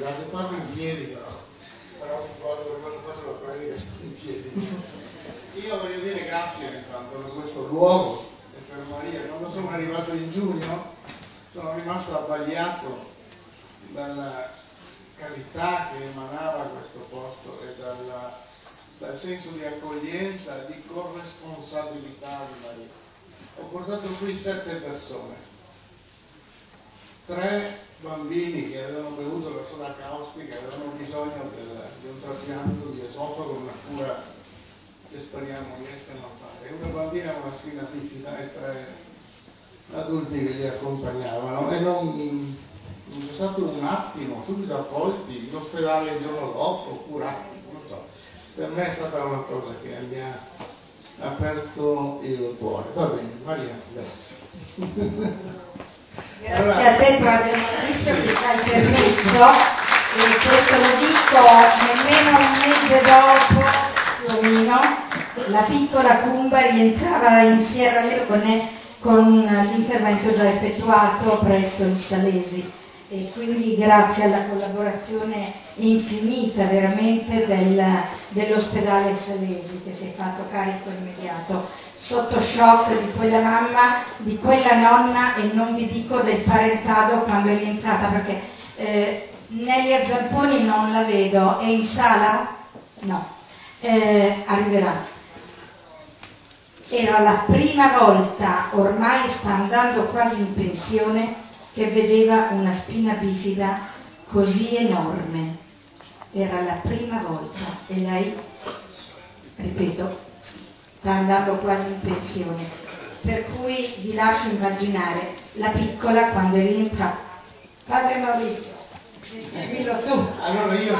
piace farlo in piedi però quando faccio la pratica sto in piedi. Io voglio dire grazie intanto per questo luogo e per Maria. Quando sono arrivato in giugno sono rimasto abbagliato dalla carità che emanava questo posto e dal senso di accoglienza e di corresponsabilità di Maria. Ho portato qui 7 persone, 3 bambini che avevano bevuto la soda caustica, avevano bisogno di un trapianto di esofago, una cura che speriamo riescano a fare. Una bambina con una spina bifida e 3 adulti che li accompagnavano e non c'è stato un attimo, subito accolti, in ospedale il giorno dopo, curati, non so. Per me è stata una cosa che mi ha aperto il cuore. Va bene, Maria, grazie. Grazie allora, a te Padre Maurizio che ci hai permesso, e questo lo dico nemmeno un mese dopo, più o meno, la piccola Cumba rientrava in Sierra Leone con l'intervento già effettuato presso i Salesi. E quindi grazie alla collaborazione infinita veramente dell'ospedale Salesi che si è fatto carico immediato, sotto shock di quella mamma, di quella nonna e non vi dico del parentado quando è rientrata perché Nelia Zamponi non la vedo, è in sala? No, arriverà. Era la prima volta, ormai sta andando quasi in pensione, che vedeva una spina bifida così enorme. Era la prima volta e lei, ripeto, sta andando quasi in pensione. Per cui vi lascio immaginare la piccola quando è rientrata. Padre Maurizio, descrivilo tu. Allora io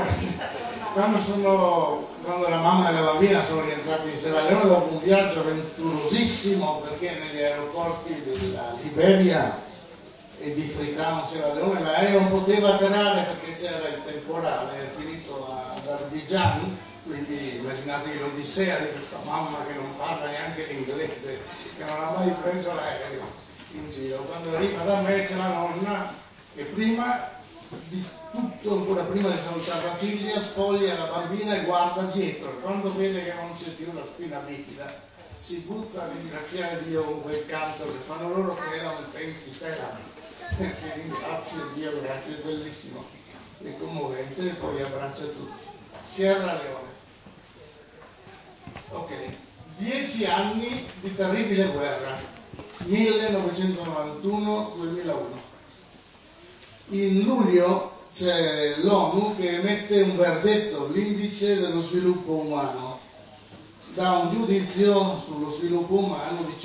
quando la mamma e la bambina sono rientrati in Sierra Leone dopo un viaggio avventurosissimo, perché negli aeroporti della Liberia e di Freetown Sierra Leone l'aereo non poteva atterrare perché c'era il temporale, è finito ad Abidjan, quindi immaginate l'odissea di questa mamma che non parla neanche l'inglese, che non ha mai preso l'aereo in giro. Quando arriva da me c'è la nonna che prima di tutto, ancora prima di salutare la figlia, spoglia la bambina e guarda dietro, e quando vede che non c'è più la spina bifida si butta a ringraziare Dio con quel canto che fanno loro, che era un tempo ringrazio Dio, grazie, è bellissimo e commovente, e poi abbraccia tutti. Sierra Leone. Ok, 10 anni di terribile guerra, 1991-2001. In luglio c'è l'ONU che emette un verdetto, l'indice dello sviluppo umano, dà un giudizio sullo sviluppo umano di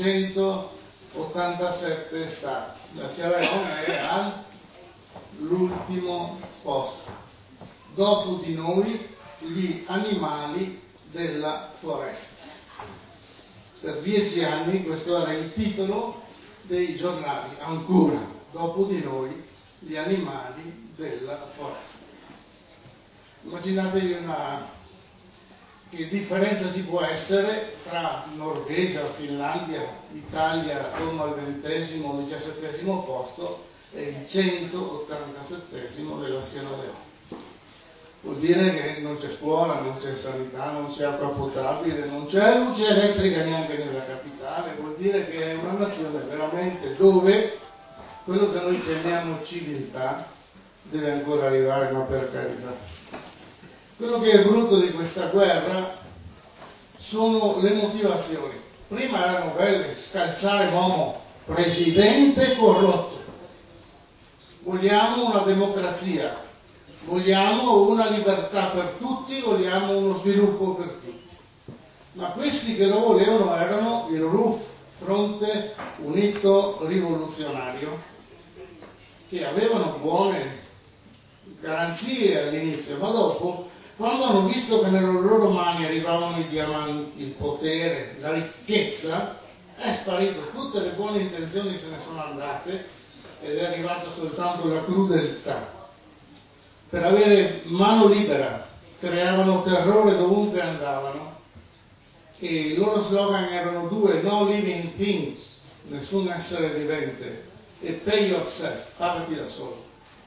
187 stati. La Sierra Leone è all'ultimo posto. Dopo di noi gli animali della foresta. Per 10 anni questo era il titolo dei giornali, ancora, dopo di noi gli animali della foresta. Immaginatevi che differenza ci può essere tra Norvegia, Finlandia, Italia attorno al 20° o 17° posto e il 187° della Sierra Leone. Vuol dire che non c'è scuola, non c'è sanità, non c'è acqua potabile, non c'è luce elettrica neanche nella capitale. Vuol dire che è una nazione veramente dove quello che noi chiamiamo civiltà deve ancora arrivare, ma per carità. Quello che è brutto di questa guerra sono le motivazioni. Prima erano belle, scalciare Momo, presidente corrotto. Vogliamo una democrazia, vogliamo una libertà per tutti, vogliamo uno sviluppo per tutti. Ma questi che lo volevano erano il RUF, Fronte Unito Rivoluzionario, che avevano buone garanzie all'inizio, ma dopo, quando hanno visto che nelle loro mani arrivavano i diamanti, il potere, la ricchezza, è sparito, tutte le buone intenzioni se ne sono andate ed è arrivata soltanto la crudeltà. Per avere mano libera, creavano terrore dovunque andavano e i loro slogan erano 2: no living things, nessun essere vivente, e pay yourself, pagati da solo.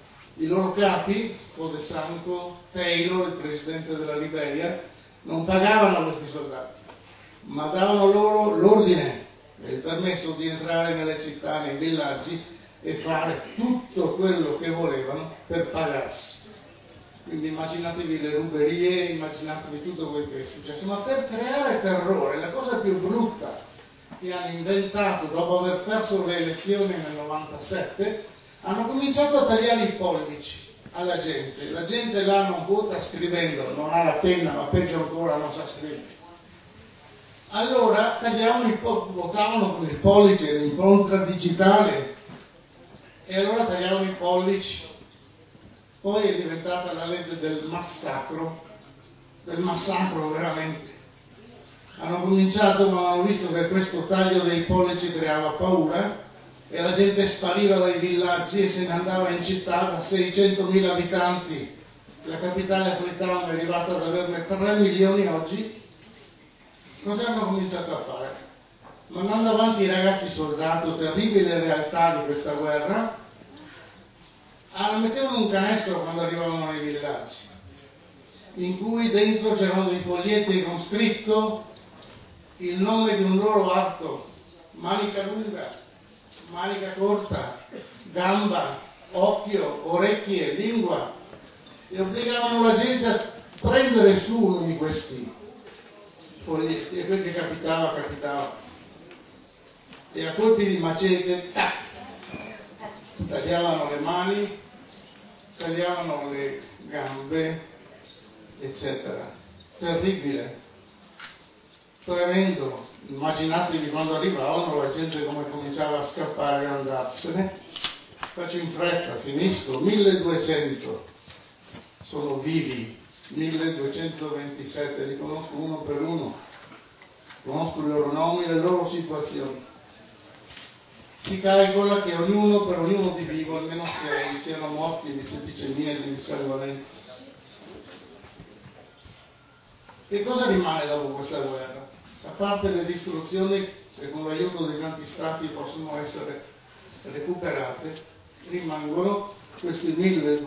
I loro capi, Codesanco, Taylor, il presidente della Liberia, non pagavano questi soldati, ma davano loro l'ordine e il permesso di entrare nelle città, nei villaggi e fare tutto quello che volevano per pagarsi. Quindi immaginatevi le ruberie, immaginatevi tutto quello che è successo, ma per creare terrore, la cosa più brutta che hanno inventato dopo aver perso le elezioni nel 97, hanno cominciato a tagliare i pollici alla gente. La gente là non vota scrivendo, non ha la penna, ma peggio ancora non sa scrivere. Allora votavano con il pollice, l'impronta digitale, e allora tagliavano i pollici. Poi è diventata la legge del massacro veramente. Hanno cominciato, ma hanno visto che questo taglio dei pollici creava paura e la gente spariva dai villaggi e se ne andava in città da 600.000 abitanti. La capitale africana è arrivata ad averne 3 milioni oggi. Cosa hanno cominciato a fare? Mandando avanti i ragazzi soldato, terribile realtà di questa guerra, mettevano un canestro quando arrivavano nei villaggi, in cui dentro c'erano dei foglietti con scritto il nome di un loro atto: manica lunga, manica corta, gamba, occhio, orecchie, lingua, e obbligavano la gente a prendere su uno di questi foglietti, e quel che capitava. E a colpi di macete, tac, tagliavano le mani, tagliavano le gambe, eccetera. Terribile, tremendo. Immaginatevi quando arrivavano la gente come cominciava a scappare e andarsene. Faccio in fretta, finisco. 1200 sono vivi, 1227, li conosco uno per uno, conosco i loro nomi, le loro situazioni. Si calcola che per ognuno di vivo almeno 6 siano morti di septicemia e di dissanguamento. Che cosa rimane dopo questa guerra? A parte le distruzioni che con l'aiuto di tanti stati possono essere recuperate, rimangono questi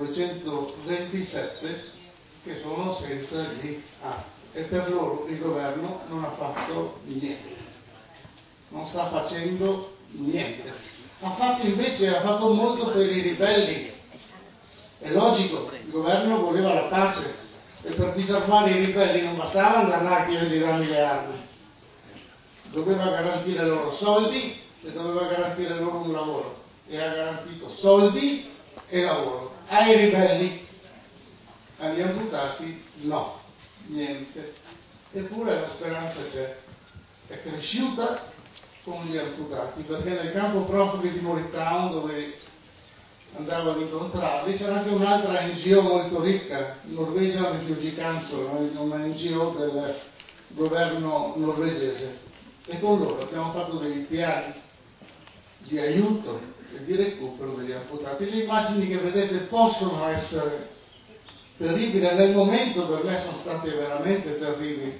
1227 che sono senza GA e per loro il governo non ha fatto niente, non sta facendo niente. Ha fatto molto per i ribelli. È logico, il governo voleva la pace e per disarmare i ribelli non bastava andare là a chiedergli dammi le armi, doveva garantire loro soldi e doveva garantire loro un lavoro, e ha garantito soldi e lavoro ai ribelli. Agli amputati no, niente. Eppure la speranza c'è, è cresciuta con gli amputati, perché nel campo profughi di Moritown, dove andavo ad incontrarli, c'era anche un'altra NGO molto ricca, Norwegian Refugee Council, una NGO del governo norvegese, e con loro abbiamo fatto dei piani di aiuto e di recupero degli amputati. Le immagini che vedete possono essere terribili, nel momento per me sono state veramente terribili,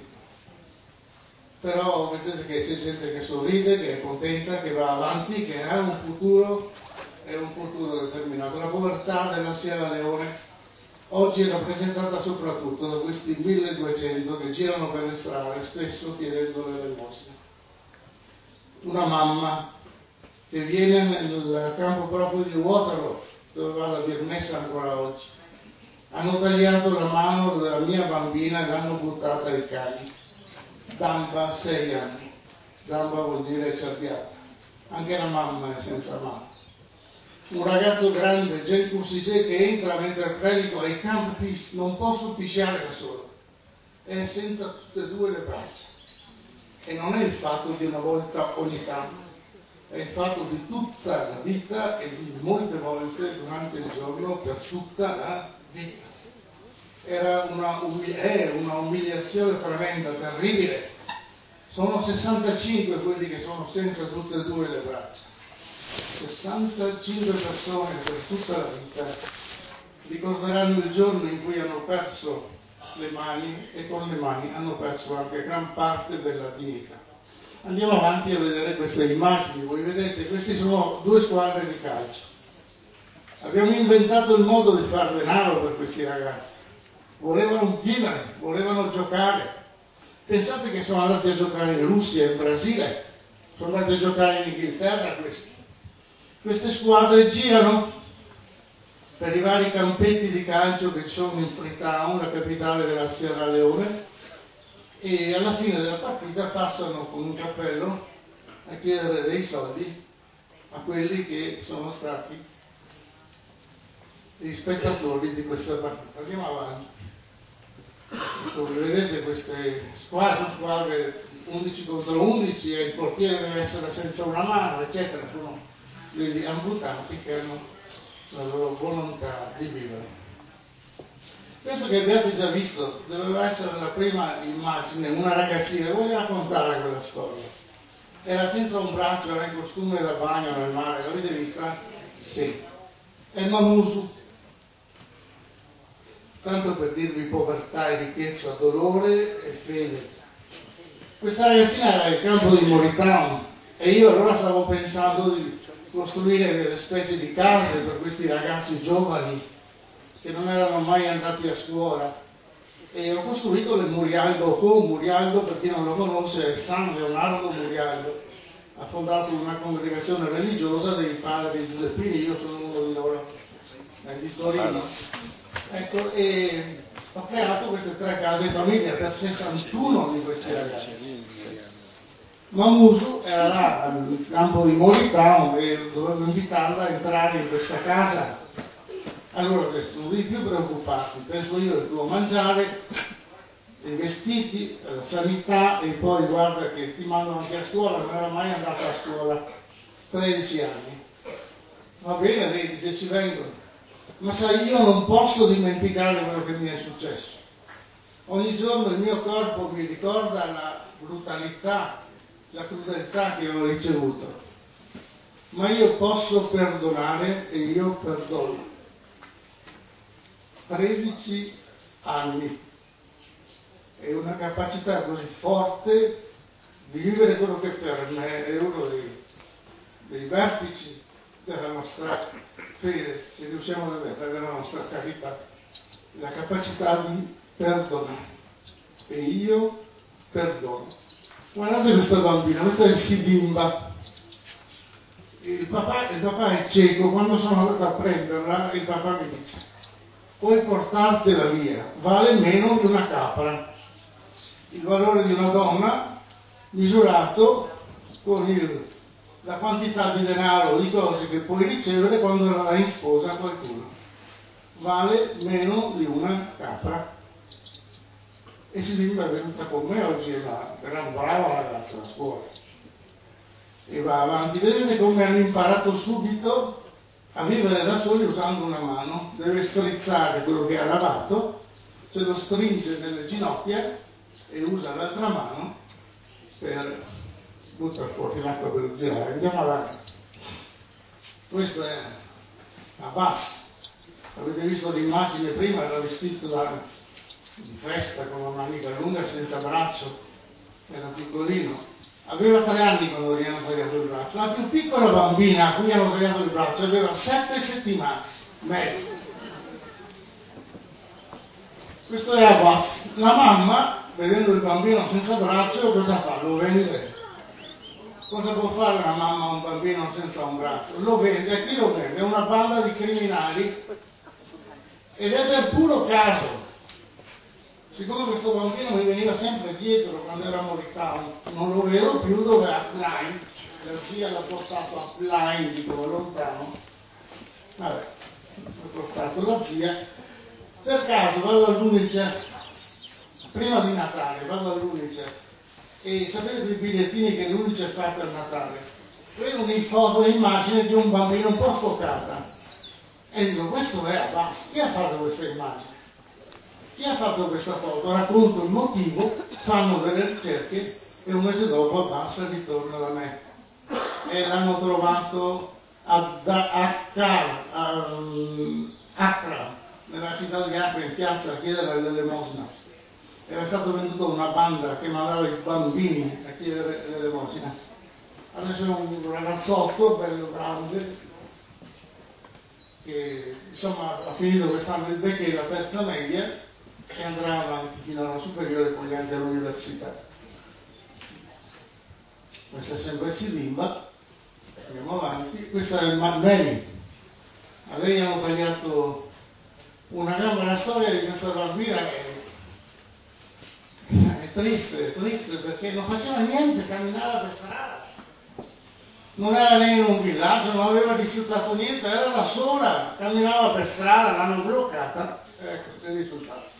però vedete che c'è gente che sorride, che è contenta, che va avanti, che ha un futuro determinato. La povertà della Sierra Leone oggi è rappresentata soprattutto da questi 1200 che girano per le strade, spesso chiedendo l'elemosina. Una mamma che viene nel campo proprio di Waterloo, dove va la dirmessa ancora oggi. Hanno tagliato la mano della mia bambina e l'hanno buttata ai cani. Damba, 6 anni. Damba vuol dire cerchiata. Anche la mamma è senza mano. Un ragazzo grande, Jay Kursige, che entra mentre predico ai Camp Peace, non posso pisciare da solo. È senza tutte e 2 le braccia. E non è il fatto di una volta ogni tanto, è il fatto di tutta la vita e di molte volte durante il giorno per tutta la vita. È una umiliazione tremenda, terribile. Sono 65 quelli che sono senza tutte e 2 le braccia. 65 persone per tutta la vita ricorderanno il giorno in cui hanno perso le mani e con le mani hanno perso anche gran parte della dignità. Andiamo avanti a vedere queste immagini. Voi vedete, queste sono 2 squadre di calcio. Abbiamo inventato il modo di far denaro per questi ragazzi. Volevano vivere, volevano giocare. Pensate che sono andati a giocare in Russia e in Brasile, sono andati a giocare in Inghilterra questi. Queste squadre girano per i vari campetti di calcio che ci sono in Freetown, la capitale della Sierra Leone, e alla fine della partita passano con un cappello a chiedere dei soldi a quelli che sono stati gli spettatori di questa partita. Andiamo avanti. Come vedete queste squadre 11 contro 11 e il portiere deve essere senza una mano, eccetera, sono degli amputati che hanno la loro volontà di vivere. Penso che abbiate già visto, doveva essere la prima immagine, una ragazzina, voglio raccontare quella storia. Era senza un braccio, era in costume da bagno nel mare, l'avete vista? Sì. È Mamusu. Tanto per dirvi povertà e ricchezza, dolore e fede. Questa ragazzina era il campo di Moritown e io allora stavo pensando di costruire delle specie di case per questi ragazzi giovani che non erano mai andati a scuola e ho costruito le Murialdo con Murialdo, per chi non lo conosce, è San Leonardo Murialdo, ha fondato una congregazione religiosa dei padri Giuseppini, io sono uno di loro, di Torino. Ecco, e ho creato queste 3 case famiglia per 61 di questi ragazzi. Mamusu era là al campo di Moritown e dovevo invitarla a entrare in questa casa. Allora sono lì più preoccupati, penso io, devo mangiare, i vestiti, la sanità e poi guarda che ti mandano anche a scuola, non era mai andata a scuola, 13 anni. Va bene, lei dice ci vengono. Ma sai, io non posso dimenticare quello che mi è successo. Ogni giorno il mio corpo mi ricorda la brutalità, la crudeltà che ho ricevuto. Ma io posso perdonare e io perdono. 13 anni. È una capacità così forte di vivere quello che per me è uno dei vertici della nostra fede, se riusciamo ad avere, della nostra carità, la capacità di perdonare. E io perdono. Guardate questa bambina, questa è Sidimba. Il papà è cieco, quando sono andato a prenderla, il papà mi dice: puoi portartela via, vale meno di una capra. Il valore di una donna misurato con la quantità di denaro, di cose che puoi ricevere quando la dai in sposa a qualcuno. Vale meno di una capra. E Sidimba è venuta con me oggi, era una brava ragazza a scuola. E va avanti. Vedete come hanno imparato subito a vivere da soli usando una mano. Deve strizzare quello che ha lavato, se lo stringe nelle ginocchia e usa l'altra mano per buttare fuori l'acqua per girare. Andiamo avanti. Questo è Abbas. Avete visto l'immagine prima, era vestito di festa con una manica lunga senza braccio, era piccolino. Aveva 3 anni quando gli hanno tagliato il braccio. La più piccola bambina a cui hanno tagliato il braccio aveva 7 settimane. Meglio. Questo è Abbas. La mamma, vedendo il bambino senza braccio, cosa fa? Lo vende. Cosa può fare una mamma a un bambino senza un braccio? Lo vende. A chi lo vende? È una banda di criminali. Ed è per puro caso. Siccome questo bambino mi veniva sempre dietro quando era a Moritown, non lo vedo più, dove è Appline, la zia l'ha portato a Appline, dico lontano, vabbè, l'ha portato la zia, per caso vado all'Unicef, prima di Natale vado all'Unicef, e sapete quei bigliettini che l'Unicef fa per Natale? Vedo un'ifoto, un'immagine di un bambino un po' sfoccata, e dico, questo è Abbas, chi ha fatto questa immagine? Chi ha fatto questa foto? Racconto il motivo, fanno delle ricerche e un mese dopo Abbas ritorna da me. E l'hanno trovato a Accra, nella città di Accra, in piazza, a chiedere l'elemosina. Era stato venduto a una banda che mandava i bambini a chiedere l'elemosina. Adesso è un ragazzotto bello grande, che insomma ha finito quest'anno il Becche la terza media e andrà avanti fino alla superiore, poi anche all'università. Questa è sempre Sidimba, andiamo avanti. Questa è il Manmeni. A lei hanno tagliato una gamba. La storia di questa bambina è triste perché non faceva niente, camminava per strada. Non era né in un villaggio, non aveva rifiutato niente, era da sola, camminava per strada, l'hanno bloccata. Ecco il risultato.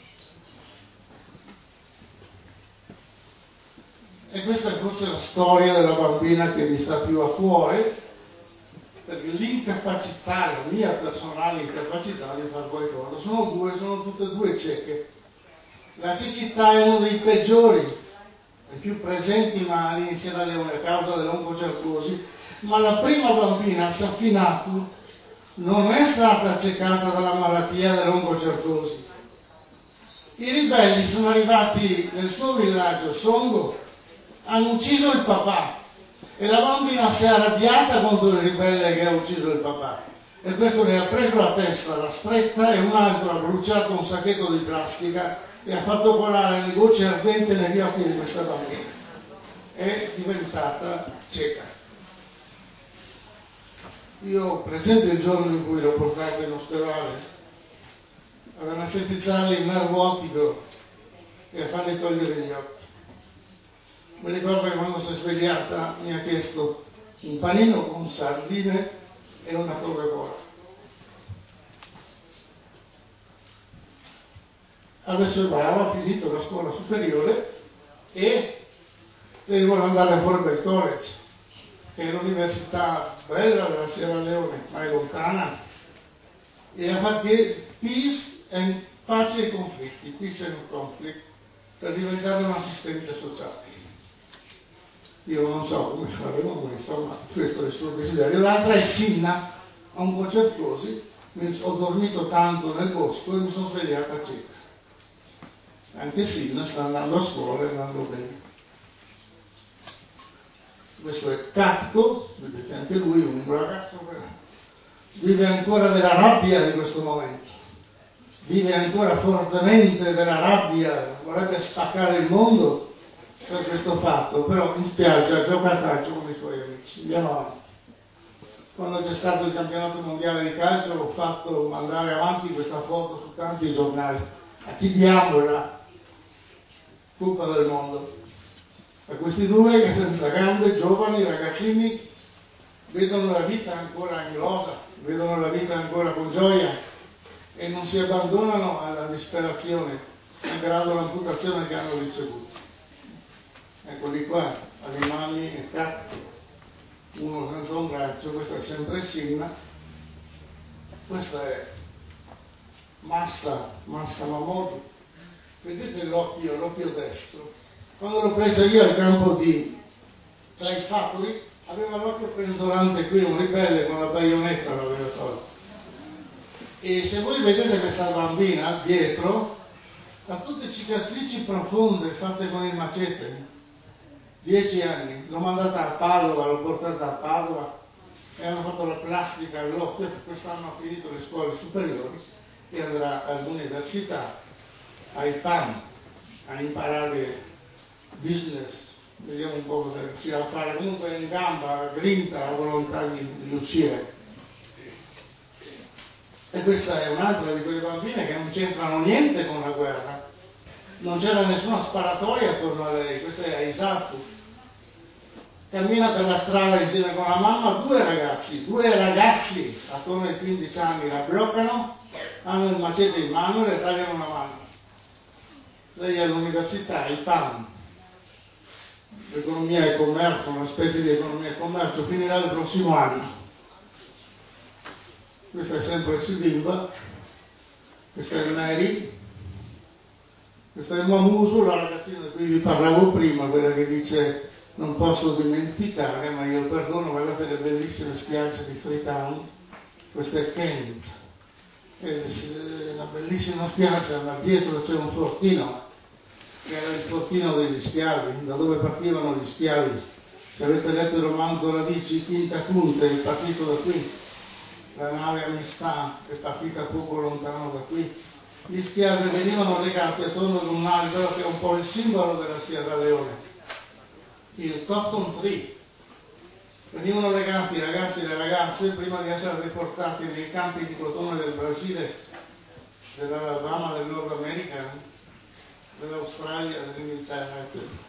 E questa è forse la storia della bambina che mi sta più a cuore, perché l'incapacità, la mia personale incapacità di fare qualcosa, sono tutte e due cieche. La cecità è uno dei peggiori, dei più presenti mali in Sierra Leone a causa dell'oncocercosi, ma la prima bambina, Safinatu, non è stata accecata dalla malattia dell'oncocercosi. I ribelli sono arrivati nel suo villaggio, Songo, hanno ucciso il papà e la bambina si è arrabbiata contro il ribelle che ha ucciso il papà e questo le ha preso la testa, l'ha stretta e un altro ha bruciato un sacchetto di plastica e ha fatto colare le gocce ardenti negli occhi di questa bambina. È diventata cieca. Io presente il giorno in cui l'ho portata in ospedale, aveva sentito il nervo ottico e a fargli togliere gli occhi. Mi ricordo che quando si è svegliata mi ha chiesto un panino con sardine e una Coca-Cola. Adesso è brava, ha finito la scuola superiore e lei vuole andare a Fulbright College, che è l'università bella della Sierra Leone, ma è lontana, e a fare pace e conflitti, peace and conflict, per diventare un assistente sociale. Io non so come faremo questo, ma questo è il suo desiderio. L'altra è Sinna, a un po' cercosi, ho dormito tanto nel bosco e mi sono svegliata cieca. Anche Sinna sta andando a scuola e andando bene. Questo è Catco, vedete anche lui, un ragazzo che vive ancora della rabbia di questo momento, vive ancora fortemente della rabbia, vorrebbe spaccare il mondo per questo fatto, però in spiaggia gioca a calcio con i suoi amici. Andiamo avanti. Quando c'è stato il campionato mondiale di calcio ho fatto andare avanti questa foto su tanti giornali. A chi diamo la Coppa del Mondo? A questi due che senza gambe, giovani, ragazzini, vedono la vita ancora anglosa, vedono la vita ancora con gioia e non si abbandonano alla disperazione, malgrado l'amputazione che hanno ricevuto. Eccoli qua, animali e catti, uno senza un braccio, questa è sempre Sinna, questa è Massa Mamoru, vedete l'occhio destro, quando l'ho presa io al campo di Clay Factory aveva l'occhio pendolante qui, un ribelle con la baionetta l'aveva tolto, e se voi vedete questa bambina dietro ha tutte cicatrici profonde fatte con il macete. 10 anni, l'ho mandata a Padova, l'ho portata a Padova e hanno fatto la plastica all'occhio, quest'anno ha finito le scuole superiori e andrà all'università, ai PAM, a imparare business, vediamo un po' cosa si va a fare, comunque in gamba, grinta, la volontà di uscire. E questa è un'altra di quelle bambine che non c'entrano niente con la guerra. Non c'era nessuna sparatoria attorno a lei, questa è Aisatu. Cammina per la strada insieme con la mamma, due ragazzi attorno ai 15 anni la bloccano, hanno il macete in mano e le tagliano una mano. Lei è all'università, il PAM, economia e commercio, una specie di economia e commercio, finirà il prossimo anno. Questa è sempre Sidimba, questa è Mary. Questa è Mamusu, la ragazzina di cui vi parlavo prima, quella che dice non posso dimenticare, ma io perdono, guardate le bellissime spiagge di Freetown. Questa è Kent, è una bellissima spiaggia, ma dietro c'è un fortino, che era il fortino degli schiavi, da dove partivano gli schiavi. Se avete letto il romanzo Radici, Quinta Punta, è partito da qui. la nave Amistà, che è partita poco lontano da qui, gli schiavi venivano legati attorno ad un albero che è un po' il simbolo della Sierra Leone, il cotton tree. Venivano legati i ragazzi e le ragazze prima di essere riportati nei campi di cotone del Brasile, dell'Alabama, del Nord America, dell'Australia, dell'Inghilterra, eccetera.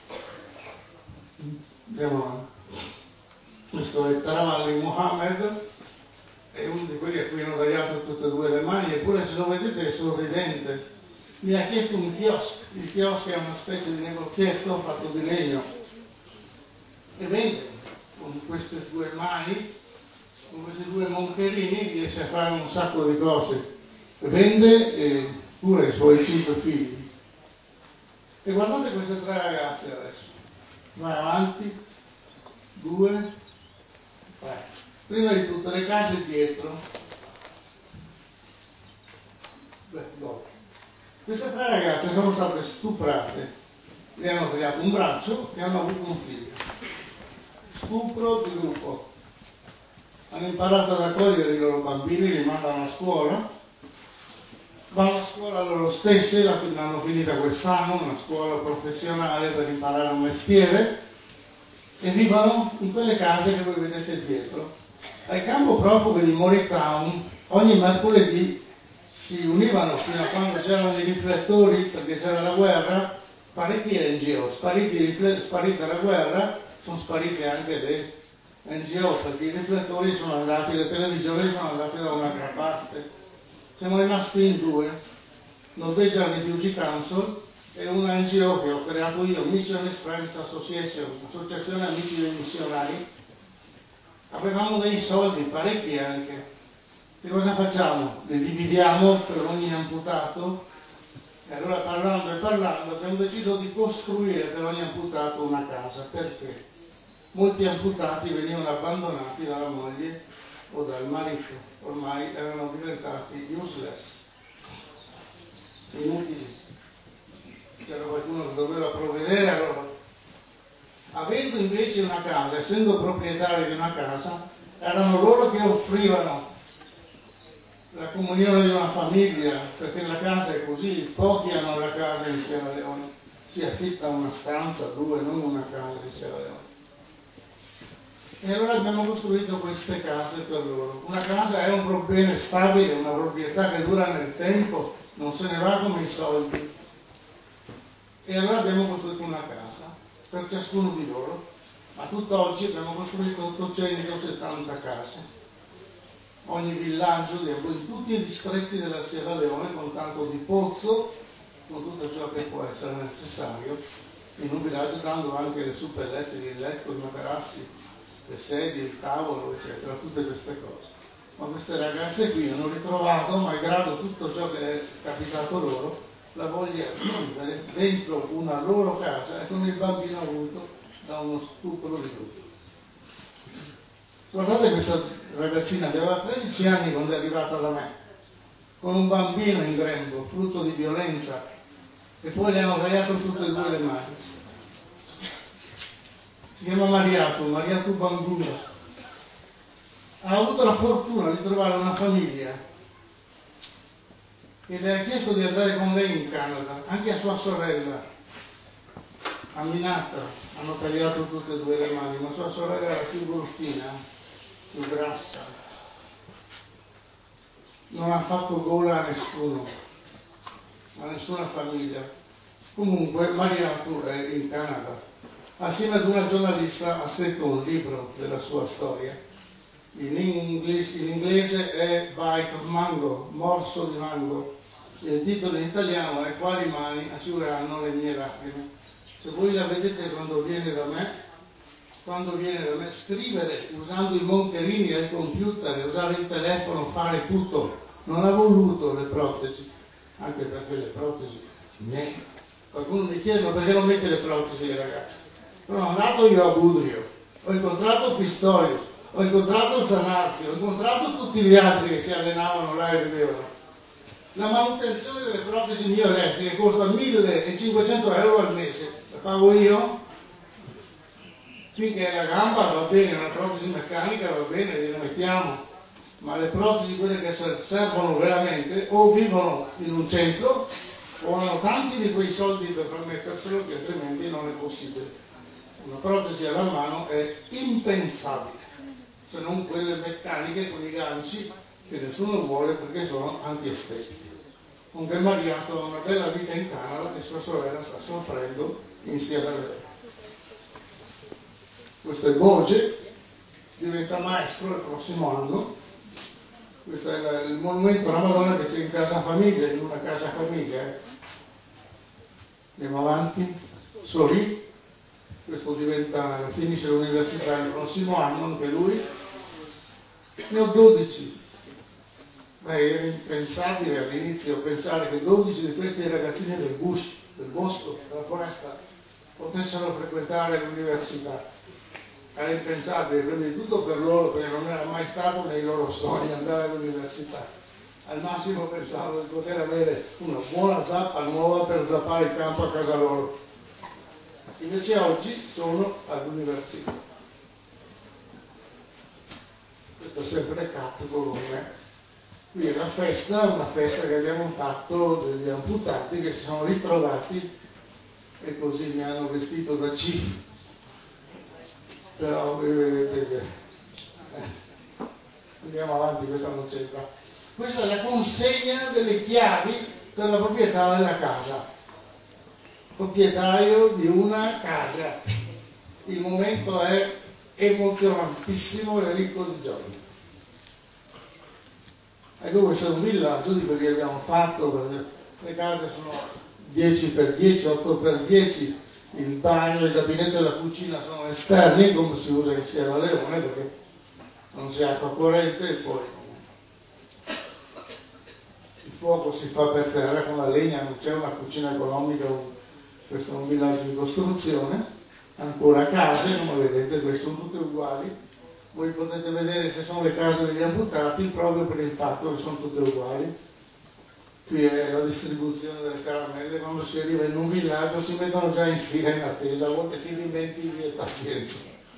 Andiamo avanti. Questo è Tarawali Muhammad, è uno di quelli a cui hanno tagliato tutte e due le mani, eppure se lo vedete è sorridente. Mi ha chiesto un chiosco. Il chiosco è una specie di negozietto fatto di legno e vende con queste due mani, con questi due moncherini, riesce a fare un sacco di cose. Vende pure i suoi 5 figli. E guardate queste 3 ragazze adesso. Vai avanti, 2, 3. Prima di tutto le case dietro. No. Queste 3 ragazze sono state stuprate, le hanno tagliato un braccio e hanno avuto un figlio. Stupro di gruppo. Hanno imparato ad accogliere i loro bambini, li mandano a scuola, vanno a scuola loro stessi, l'hanno finita quest'anno, una scuola professionale per imparare un mestiere, e vivono in quelle case che voi vedete dietro. Al campo profughi di Moritown ogni mercoledì si univano fino a quando c'erano i riflettori, perché c'era la guerra, parecchi NGO, sparita la guerra, sono sparite anche le NGO, perché i riflettori sono andati, le televisioni sono andate da un'altra parte. Siamo rimasti in 2, Norwegian Refugee Council e una NGO che ho creato io, Mission Friends Association, associazione amici dei missionari. Avevamo dei soldi, parecchi anche. Che cosa facciamo? Li dividiamo per ogni amputato? E allora parlando abbiamo deciso di costruire per ogni amputato una casa. Perché? Molti amputati venivano abbandonati dalla moglie o dal marito, ormai erano diventati useless, inutili. C'era qualcuno che doveva provvedere a loro. Avendo invece una casa, essendo proprietari di una casa, erano loro che offrivano la comunione di una famiglia, perché la casa è così, pochi hanno la casa in Sierra Leone, si affitta una stanza, 2, non una casa in Sierra Leone. E allora abbiamo costruito queste case per loro. Una casa è un bene stabile, una proprietà che dura nel tempo, non se ne va come i soldi. E allora abbiamo costruito una casa per ciascuno di loro, ma tutt'oggi abbiamo costruito 870 case. Ogni villaggio, in tutti i distretti della Sierra Leone, con tanto di pozzo, con tutto ciò che può essere necessario, in un villaggio dando anche le suppellette, il letto, i materassi, le sedie, il tavolo, eccetera, tutte queste cose. Ma queste ragazze qui hanno ritrovato, malgrado tutto ciò che è capitato loro, la voglia di vivere dentro una loro casa e con il bambino avuto da uno stupro di gruppo. Guardate questa ragazzina, aveva 13 anni quando è arrivata da me, con un bambino in grembo, frutto di violenza, e poi le hanno tagliato tutte e 2 le mani. Si chiama Mariatu Bambino. Ha avuto la fortuna di trovare una famiglia che le ha chiesto di andare con lei in Canada, anche a sua sorella, Aminata, hanno tagliato tutte e 2 le mani, ma sua sorella era più bruttina, più grassa. Non ha fatto gola a nessuno, a nessuna famiglia. Comunque Mariatu è in Canada. Assieme ad una giornalista ha scritto un libro della sua storia. In inglese è Bite of Mango, morso di mango. Il titolo in italiano è Quali mani asciugheranno le mie lacrime. Se voi la vedete quando viene da me, scrivere usando i moncherini del computer, usare il telefono, fare tutto. Non ha voluto le protesi, anche perché le protesi, qualcuno mi chiede ma perché non mette le protesi ai ragazzi? Sono andato io a Budrio, ho incontrato Pistorius, ho incontrato Zanardi, ho incontrato tutti gli altri che si allenavano là e vedevano. La manutenzione delle protesi mioelettriche costa 1.500 euro al mese, la pago io? Finché la gamba va bene, una protesi meccanica va bene, gliela mettiamo. ma le protesi, quelle che servono veramente, o vivono in un centro o hanno tanti di quei soldi per permetterselo, che altrimenti non è possibile. Una protesi alla mano è impensabile, se non quelle meccaniche con i ganci che nessuno vuole perché sono antiestetiche. Comunque Mariato ha una bella vita in Canada e sua sorella sta soffrendo insieme a lei. Questo è Boge, diventa maestro il prossimo anno. Questo è il monumento alla Madonna che c'è in casa famiglia, in una casa famiglia. Andiamo avanti, Soli, questo finisce l'università il prossimo anno, anche lui. Ne ho 12. Beh, era impensabile all'inizio pensare che 12 di questi ragazzini del bosco, della foresta, potessero frequentare l'università. Era impensabile, prima di tutto per loro, perché non era mai stato nei loro sogni andare all'università. Al massimo pensavano di poter avere una buona zappa nuova per zappare il campo a casa loro. Invece oggi sono all'università. Questo è sempre Cap Volume. Qui è una festa che abbiamo fatto degli amputati che si sono ritrovati e così mi hanno vestito da C. Però voi vedete che andiamo avanti, questa non c'entra. Questa è la consegna delle chiavi per la proprietà della casa. Proprietario di una casa. Il momento è emozionantissimo e ricco di gioia. Ecco, questo è un villaggio di quelli che abbiamo fatto, perché le case sono 10x10, 8x10, il bagno, il gabinetto e la cucina sono esterni, come si usa in Sierra Leone, perché non c'è acqua corrente, e poi il fuoco si fa per terra con la legna, non c'è una cucina economica, questo è un villaggio di costruzione, ancora case, come vedete, queste sono tutte uguali. Voi potete vedere se sono le case degli amputati proprio per il fatto che sono tutte uguali. Qui è la distribuzione delle caramelle, quando si arriva in un villaggio si mettono già in fila in attesa, a volte ti dimentichi e pazienza.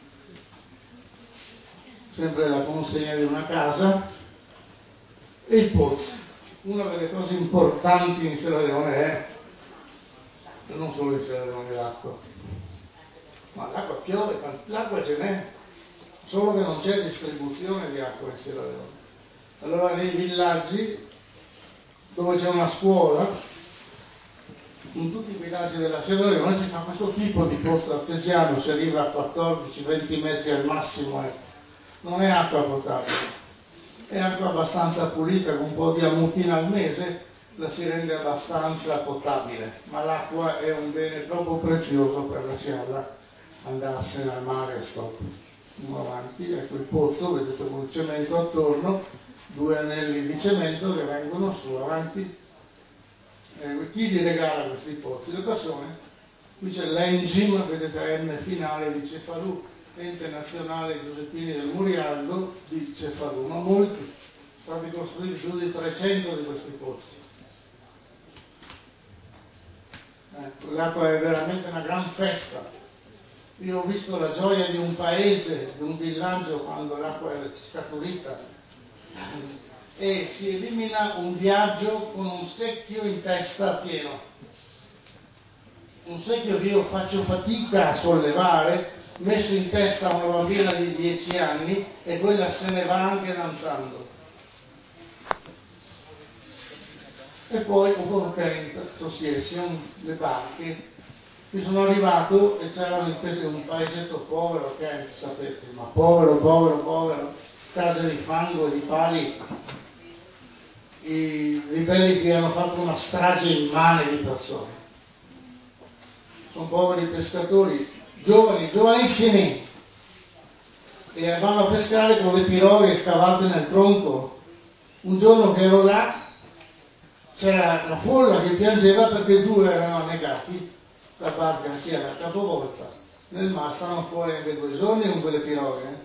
Sempre la consegna di una casa e il pozzo. Una delle cose importanti in Sierra Leone è, non solo in Sierra Leone, l'acqua, ma l'acqua piove, l'acqua ce n'è. Solo che non c'è distribuzione di acqua in Sierra Leone. Allora nei villaggi dove c'è una scuola, in tutti i villaggi della Sierra Leone si fa questo tipo di pozzo artesiano, si arriva a 14-20 metri al massimo, non è acqua potabile, è acqua abbastanza pulita, con un po' di ammutina al mese la si rende abbastanza potabile, ma l'acqua è un bene troppo prezioso per lasciarla andarsene al mare e stop. Andiamo avanti, ecco il pozzo, vedete con il cemento attorno, 2 anelli di cemento che vengono su avanti. Chi li regala questi pozzi? Le persone. Qui c'è l'ENGIM, vedete M finale di Cefalù, Ente Nazionale Giuseppini del Murialdo di Cefalù, ma molti, sono stati costruiti più di 300 di questi pozzi. L'acqua è veramente una gran festa. Io ho visto la gioia di un paese, di un villaggio, quando l'acqua è scaturita e si elimina un viaggio con un secchio in testa pieno. Un secchio che io faccio fatica a sollevare, messo in testa a una bambina di 10 anni e quella se ne va anche danzando. E poi Overcrent Association, le barche. Qui sono arrivato e c'erano in un paesetto povero, Kent, sapete, ma povero, case di fango e di pali, i ribelli che hanno fatto una strage immane di persone. Sono poveri pescatori, giovanissimi, e vanno a pescare con le piroghe scavate nel tronco. Un giorno che ero là, c'era la folla che piangeva perché 2 erano annegati. La barca si era capovolta nel mare, stavano fuori anche 2 giorni con quelle piroghe.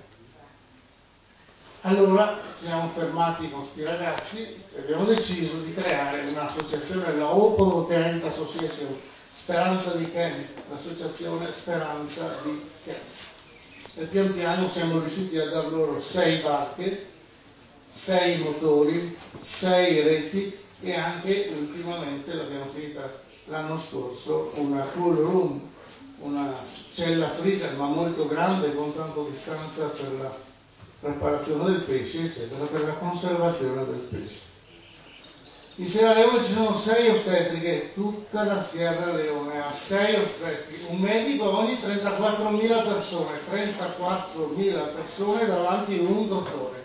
Allora ci siamo fermati con questi ragazzi e abbiamo deciso di creare un'associazione, la Open Kent Association, Speranza di Kent, l'associazione Speranza di Kent. E pian piano siamo riusciti a dar loro 6 barche, 6 motori, 6 reti e anche ultimamente, l'abbiamo finita l'anno scorso, una cool room, una cella freezer ma molto grande con tanto di stanza per la preparazione del pesce, eccetera, per la conservazione del pesce. In Sierra Leone ci sono 6 ostetriche, tutta la Sierra Leone ha 6 ostetriche, un medico ogni 34.000 persone, 34.000 persone davanti a un dottore.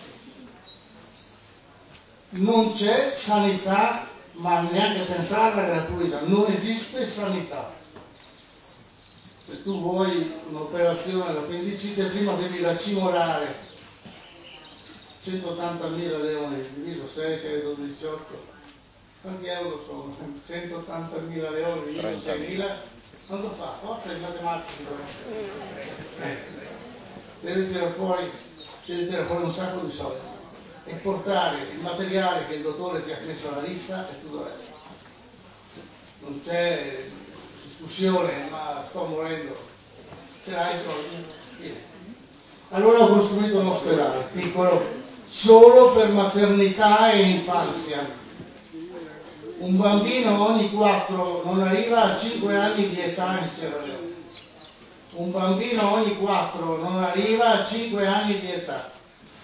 Non c'è sanità, ma neanche pensarla gratuita, non esiste sanità. Se tu vuoi un'operazione all'appendicite, prima devi racimolare 180.000 leoni, diviso 6, 18, quanti euro sono? 180.000 leoni, diviso 6.000, quanto fa? Forza il matematico. Devi tirare fuori un sacco di soldi e portare il materiale che il dottore ti ha messo alla lista e tutto il resto. Non c'è discussione, ma sto morendo. Ce l'hai i soldi? Allora ho costruito un ospedale piccolo solo per maternità e infanzia. Un bambino ogni 4 non arriva a 5 anni di età in Sierra Leone. Un bambino ogni 4 non arriva a 5 anni di età.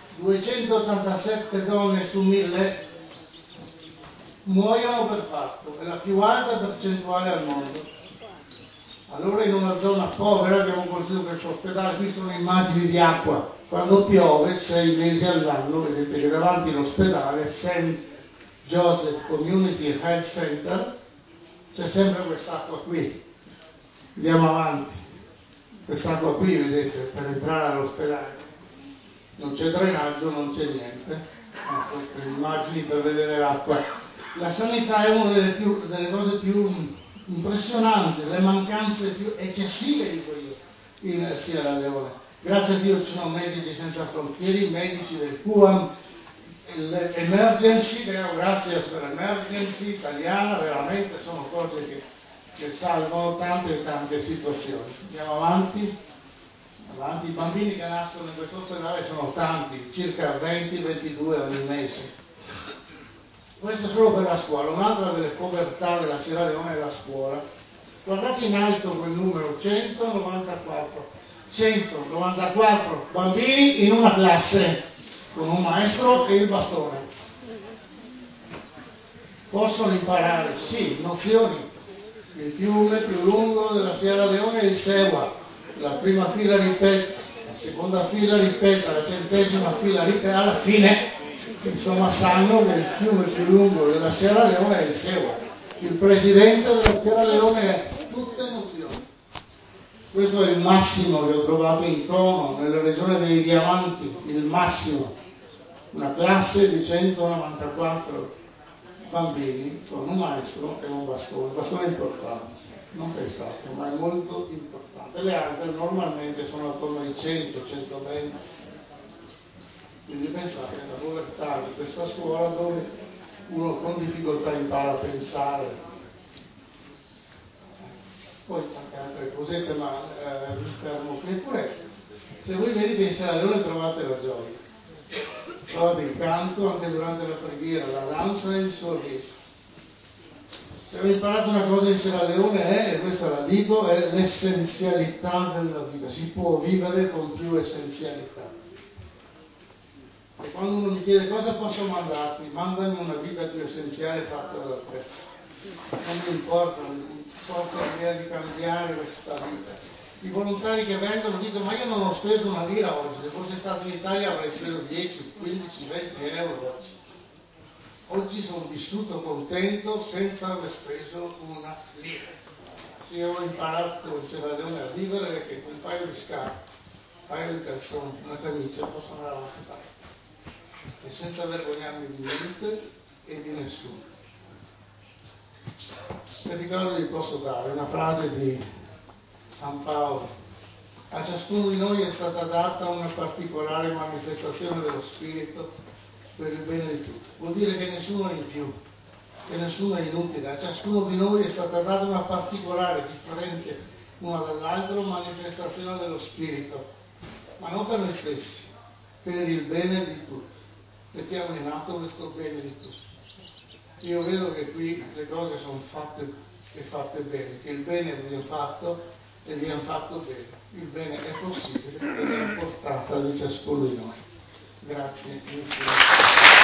287 donne su 1000 muoiono per parto, è la più alta percentuale al mondo. Allora in una zona povera abbiamo costruito questo ospedale, qui sono immagini di acqua, quando piove 6 mesi all'anno, vedete che davanti all'ospedale St. Joseph Community Health Center c'è sempre quest'acqua qui. Andiamo avanti, quest'acqua qui vedete per entrare all'ospedale, non c'è drenaggio, non c'è niente, queste immagini per vedere l'acqua. La sanità è una delle cose più impressionanti, le mancanze più eccessive di quello in Sierra Leone. Grazie a Dio ci sono Medici Senza Frontiere, medici del QAM, l'emergency, grazie per l'emergency italiana, veramente sono cose che salvano tante e tante situazioni. Andiamo avanti. I bambini che nascono in questo ospedale sono tanti, circa 20-22 ogni mese. Questo solo per la scuola. Un'altra delle povertà della Sierra Leone è la scuola. Guardate in alto quel numero, 194. 194 bambini in una classe, con un maestro e il bastone. Possono imparare, sì, nozioni. Il fiume più lungo della Sierra Leone è il Sewa. La prima fila ripete, la seconda fila ripete, la 100ª fila ripete, alla fine insomma sanno che il fiume più lungo della Sierra Leone è il Sewa. Il presidente della Sierra Leone è tutte nozioni. Questo è il massimo che ho trovato in Tono, nella regione dei Diamanti, il massimo. Una classe di 194 bambini con un maestro e un bastone. Il bastone è importante, non pensate, ma è molto importante. Le altre normalmente sono attorno ai 100, 120. Quindi pensate alla povertà di questa scuola dove uno con difficoltà impara a pensare. Poi tante altre cosette, ma mi fermo qui. Eppure, se voi venite in Sierra Leone trovate la gioia, trovate il canto anche durante la preghiera, la danza e il sorriso. Se avete imparato una cosa in Sierra Leone e questa la dico, è l'essenzialità della vita. Si può vivere con più essenzialità. E quando uno mi chiede cosa posso mandarti, mandami una vita più essenziale fatta da te. Non mi importa l'idea di cambiare questa vita. I volontari che vengono dicono: ma io non ho speso una lira oggi, se fossi stato in Italia avrei speso 10, 15, 20 euro oggi. Oggi sono vissuto contento senza aver speso una lira. Se ho imparato in Sierra Leone a vivere perché con un paio di scarpe, un paio di calzoni, una camicia posso andare avanti e senza vergognarmi di niente e di nessuno. Se ricordo vi posso dare una frase di San Paolo: a ciascuno di noi è stata data una particolare manifestazione dello Spirito per il bene di tutti. Vuol dire che nessuno è in più, che nessuno è inutile. A ciascuno di noi è stata data una particolare, differente una dall'altra, manifestazione dello Spirito, ma non per noi stessi, per il bene di tutti. mettiamo in atto questo bene di tutti. Io vedo che qui le cose sono fatte e fatte bene, che il bene viene fatto e viene fatto bene. Il bene è possibile ed è a portata di ciascuno di noi. Grazie.